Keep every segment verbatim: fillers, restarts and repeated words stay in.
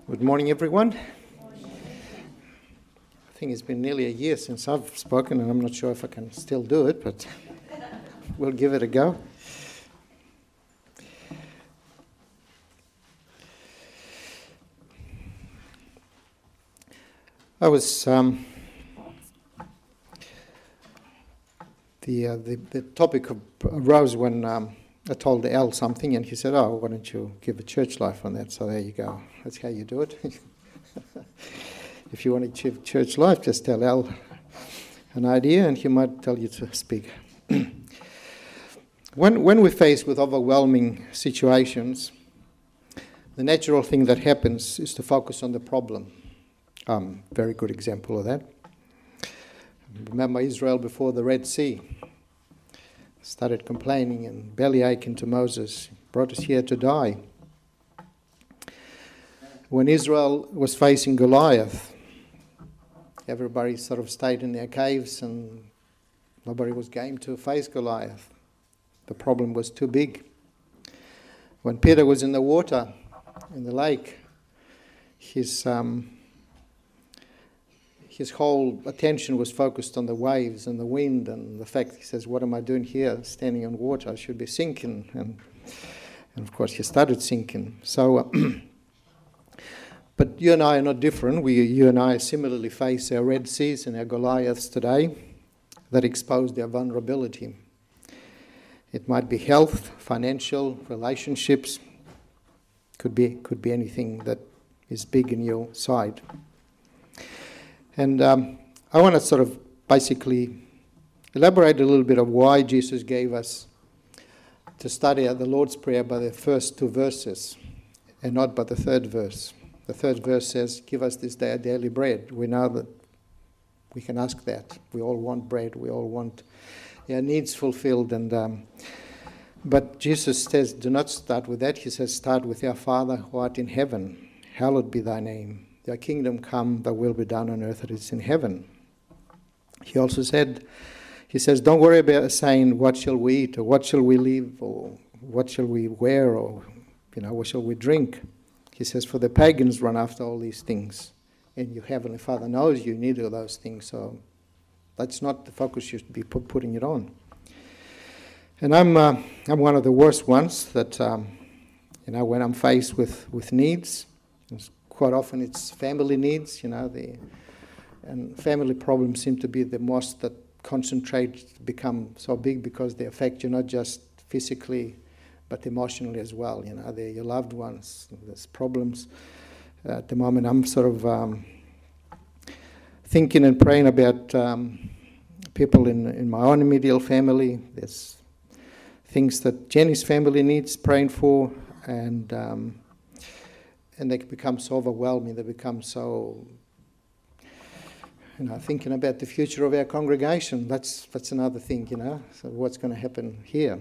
Good morning, everyone. I think it's been nearly a year since I've spoken, and I'm not sure if I can still do it, but we'll give it a go. I was um, the, uh, the the topic of, arose when um, I told Al something, and he said, "Oh, why don't you give a church life on that?" So there you go. That's how you do it. If you want to achieve church life, just tell Al an idea, and he might tell you to speak. when when we're faced with overwhelming situations, the natural thing that happens is to focus on the problem. Um, very good example of that. Remember Israel before the Red Sea. Started complaining and belly aching to Moses, brought us here to die. When Israel was facing Goliath, everybody sort of stayed in their caves and nobody was game to face Goliath. The problem was too big. When Peter was in the water, in the lake, his um, his whole attention was focused on the waves and the wind and the fact, he says, what am I doing here standing on water? I should be sinking. And, and of course, he started sinking. So, uh, but you and I are not different. We, you and I similarly face our Red Seas and our Goliaths today that expose their vulnerability. It might be health, financial, relationships. Could be, could be anything that is big in your side. And um, I want to sort of basically elaborate a little bit of why Jesus gave us to study the Lord's Prayer by the first two verses and not by the third verse. The third verse says, give us this day our daily bread. We know that we can ask that. We all want bread. We all want our needs fulfilled. And um, but Jesus says, do not start with that. He says, start with our Father who art in heaven. Hallowed be thy name. Thy kingdom come, thy will be done on earth as it is in heaven. He also said, he says, don't worry about saying, what shall we eat, or what shall we live, or what shall we wear, or, you know, what shall we drink? He says, for the pagans run after all these things, and your heavenly Father knows you need all those things, so that's not the focus you should be put, putting it on. And I'm uh, I'm one of the worst ones that, um, you know, when I'm faced with, with needs, quite often it's family needs, you know, the, and family problems seem to be the most that concentrate, become so big because they affect you not just physically, but emotionally as well. You know, they're your loved ones. There's problems. Uh, at the moment, I'm sort of um, thinking and praying about um, people in, in my own immediate family. There's things that Jenny's family needs praying for, and um, and they become so overwhelming. They become so, you know, thinking about the future of our congregation. That's that's another thing, you know. So what's going to happen here?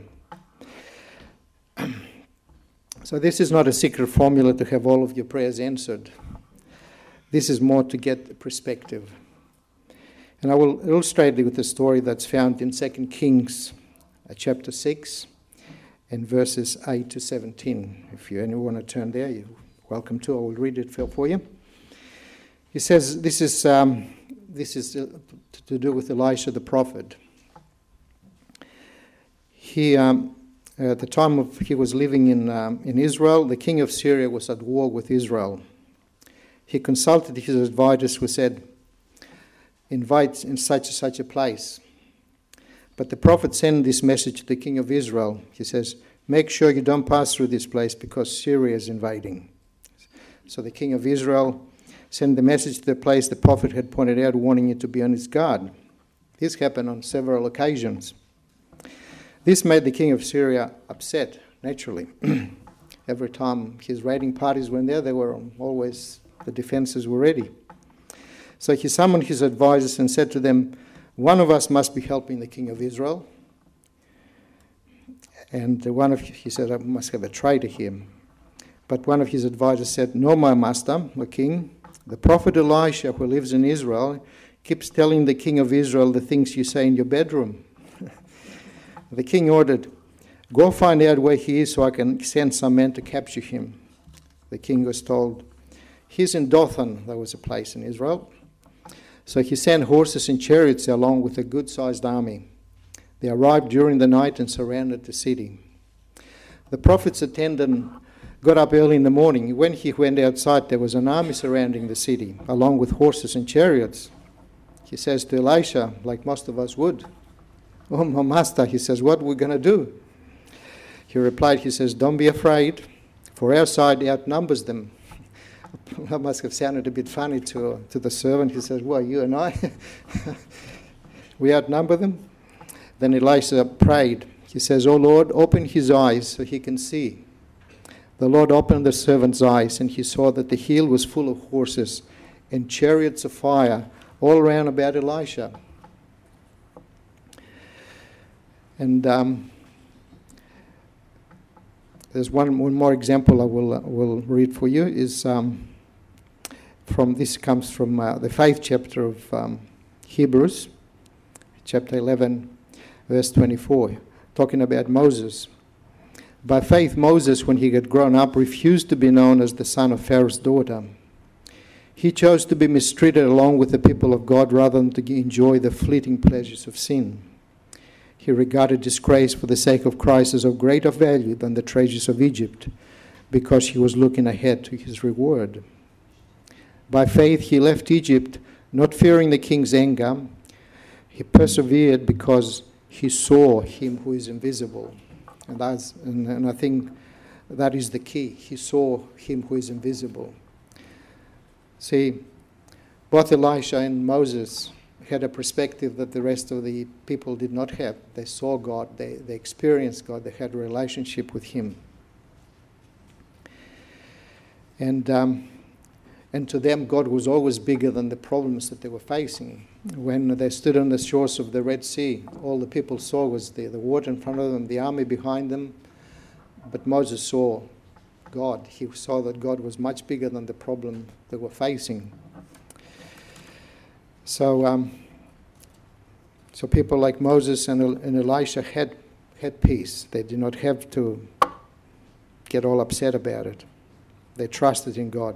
So this is not a secret formula to have all of your prayers answered. This is more to get the perspective. And I will illustrate it with a story that's found in Second Kings, uh, chapter six, and verses eight to seventeen. If you anyone want to turn there, you're welcome to. I will read it for you. He says this is um, this is uh, to do with Elisha the prophet. He. Um, At the time of he was living in um, in Israel, the king of Syria was at war with Israel. He consulted his advisors who said, invite in such and such a place. But the prophet sent this message to the king of Israel. He says, make sure you don't pass through this place because Syria is invading. So the king of Israel sent the message to the place the prophet had pointed out, warning it to be on its guard. This happened on several occasions. This made the king of Syria upset, naturally. Every time his raiding parties went there, they were always, the defenses were ready. So he summoned his advisors and said to them, one of us must be helping the king of Israel. And one of, he said, I must have a traitor here. But one of his advisors said, no, my master, the king, the prophet Elisha, who lives in Israel, keeps telling the king of Israel the things you say in your bedroom. The king ordered, go find out where he is so I can send some men to capture him. The king was told, he's in Dothan. There was a place in Israel. So he sent horses and chariots along with a good-sized army. They arrived during the night and surrounded the city. The prophet's attendant got up early in the morning. When he went outside, there was an army surrounding the city, along with horses and chariots. He says to Elisha, like most of us would, "Oh, my master," he says, "what are we going to do?" He replied, he says, "Don't be afraid, for our side outnumbers them." That must have sounded a bit funny to, to the servant. He says, "Well, you and I, we outnumber them?" Then Elisha prayed. He says, "Oh Lord, open his eyes so he can see." The Lord opened the servant's eyes, and he saw that the hill was full of horses and chariots of fire all around about Elisha. And um, there's one, one more example I will uh, will read for you. Is um, from this comes from uh, the faith chapter of um, Hebrews, chapter eleven, verse twenty-four, talking about Moses. By faith, Moses, when he had grown up, refused to be known as the son of Pharaoh's daughter. He chose to be mistreated along with the people of God rather than to enjoy the fleeting pleasures of sin. He regarded disgrace for the sake of Christ as of greater value than the treasures of Egypt, because he was looking ahead to his reward. By faith, he left Egypt, not fearing the king's anger. He persevered because he saw him who is invisible. And, that's, and, and I think that is the key. He saw him who is invisible. See, both Elisha and Moses had a perspective that the rest of the people did not have. They saw God, they, they experienced God, they had a relationship with him. And, um, and to them, God was always bigger than the problems that they were facing. When they stood on the shores of the Red Sea, all the people saw was the, the water in front of them, the army behind them. But Moses saw God. He saw that God was much bigger than the problem they were facing. So, um, so people like Moses and, and Elisha had had peace. They did not have to get all upset about it. They trusted in God.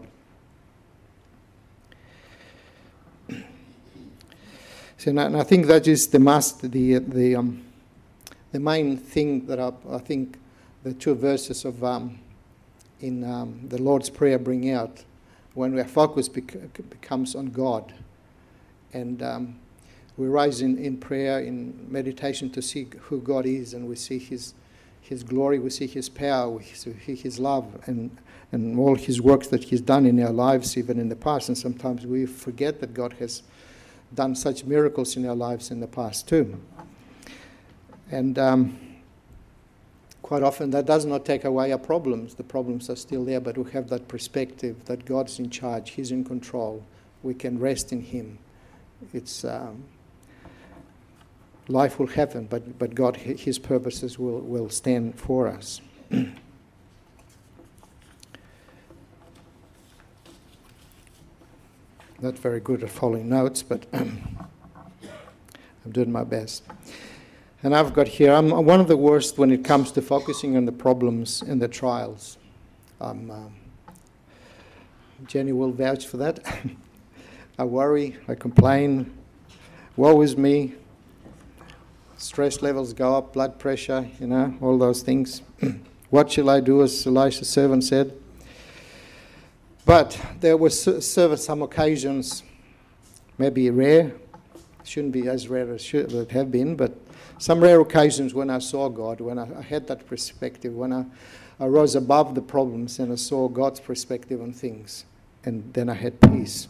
So, and I think that is the must, the the um, the main thing that I, I think the two verses of um, in um, the Lord's Prayer bring out, when our focus bec- becomes on God, and um, we rise in, in prayer, in meditation, to see who God is, and we see His His glory, we see His power, we see His love, and and all His works that He's done in our lives, even in the past. And sometimes we forget that God has done such miracles in our lives in the past too. And um, quite often that does not take away our problems. The problems are still there, but we have that perspective that God's in charge, He's in control. We can rest in Him. It's um, life will happen, but but God, His purposes will, will stand for us. Not very good at following notes, but I'm doing my best. And I've got here, I'm one of the worst when it comes to focusing on the problems and the trials. Um, um, Jenny will vouch for that. I worry, I complain, woe is me, stress levels go up, blood pressure, you know, all those things. What shall I do, as Elisha's servant said? But there were some occasions, maybe rare, shouldn't be as rare as should it have been, but some rare occasions when I saw God, when I, I had that perspective, when I, I rose above the problems and I saw God's perspective on things, and then I had peace.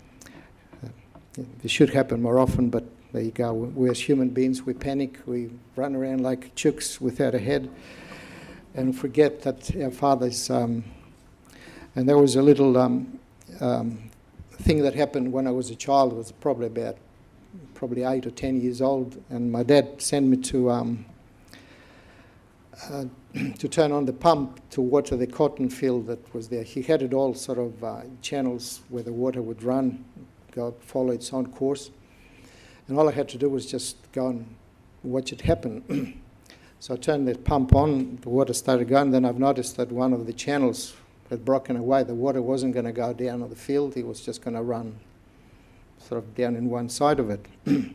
It should happen more often, but there you go. We as human beings, we panic, we run around like chooks without a head, and forget that our Father's... Um, And there was a little um, um, thing that happened when I was a child. I was probably about probably eight or ten years old, and my dad sent me to um, uh, to turn on the pump to water the cotton field that was there. He had it all sort of uh, channels where the water would run, go follow its own course, and all I had to do was just go and watch it happen. So I turned the pump on, the water started going. Then I've noticed that one of the channels had broken away. The water wasn't going to go down on the field. He was just going to run sort of down in one side of it.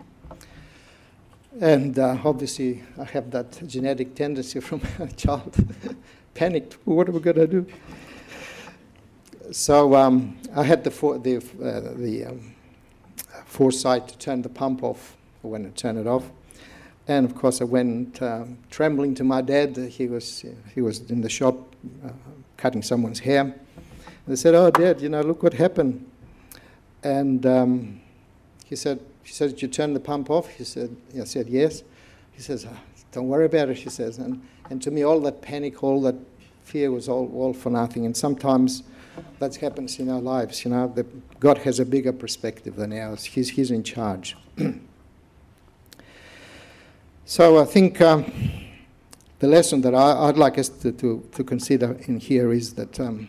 And uh, obviously, I have that genetic tendency from a child. Panicked. What are we going to do? So um, I had the for, the uh, the um, foresight to turn the pump off when I turned it off, and of course I went um, trembling to my dad. He was uh, he was in the shop uh, cutting someone's hair. And I said, "Oh, Dad, you know, look what happened." And um, he said, "He said, did you turn the pump off?" He said, I said, "Yes." He says, oh, "Don't worry about it." He says, and and to me, all that panic, all that fear was all all for nothing. And sometimes that happens in our lives, you know. That God has a bigger perspective than ours. He's He's in charge. So I think um, the lesson that I, I'd like us to, to, to consider in here is that, um,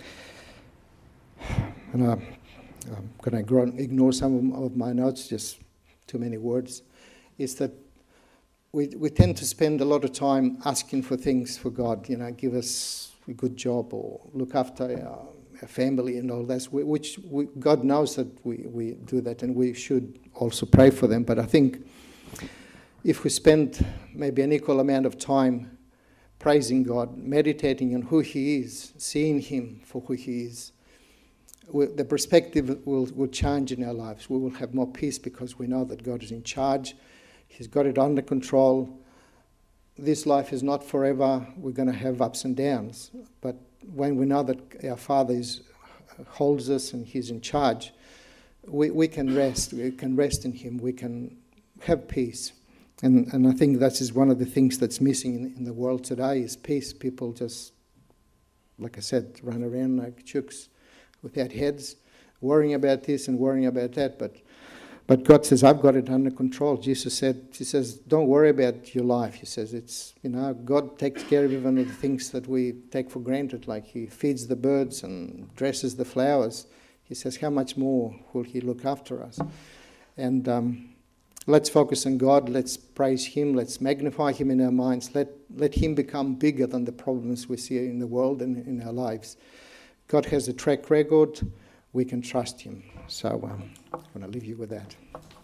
and I, I'm going to ignore some of my notes, just too many words, is that we we tend to spend a lot of time asking for things for God, you know, give us a good job or look after our, our family and all that, which we, God knows that we, we do that, and we should also pray for them. But I think if we spend maybe an equal amount of time praising God, meditating on who He is, seeing Him for who He is, we, the perspective will, will change in our lives. We will have more peace because we know that God is in charge. He's got it under control. This life is not forever. We're going to have ups and downs. But when we know that our Father is, holds us and He's in charge, we, we can rest. We can rest in Him. We can have peace. And and I think that is one of the things that's missing in, in the world today is peace. People just, like I said, run around like chooks without heads, worrying about this and worrying about that. But But God says, I've got it under control. Jesus said, He says, don't worry about your life. He says, it's, you know, God takes care of even of the things that we take for granted, like He feeds the birds and dresses the flowers. He says, how much more will He look after us? And um, let's focus on God. Let's praise Him. Let's magnify Him in our minds. Let, let Him become bigger than the problems we see in the world and in our lives. God has a track record. We can trust Him. So um, I'm going to leave you with that.